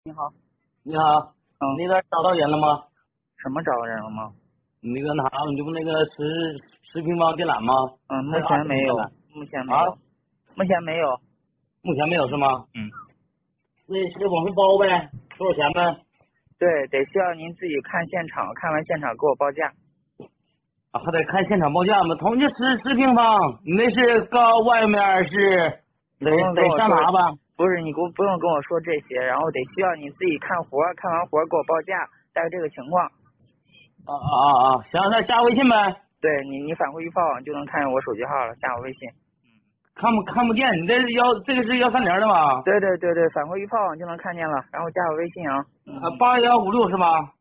你好， 你好， 嗯， 那边找到人了吗？ 什么找人了吗？ 那个你这不那个10平方电缆吗？ 嗯，目还有二十平电缆前没有，目前没啊？ 有，目前没有。 目前没有是吗？ 嗯， 那往上包呗，多少钱呗？ 对，得需要您自己看现场，看完现场给我报价。 啊，还得看现场报价吗？同就十平方，你那是高外面是你不用跟得我说， 上哪吧？ 不是你不用跟我说这些，然后得需要你自己看活，看完活给我报价，大概这个情况。 行，那加微信呗。 对你返回预报网就能看见我手机号了，加我微信。 看不见，你这个是130的吗？ 对，返回预报网就能看见了，然后加我微信啊。 8156是吧？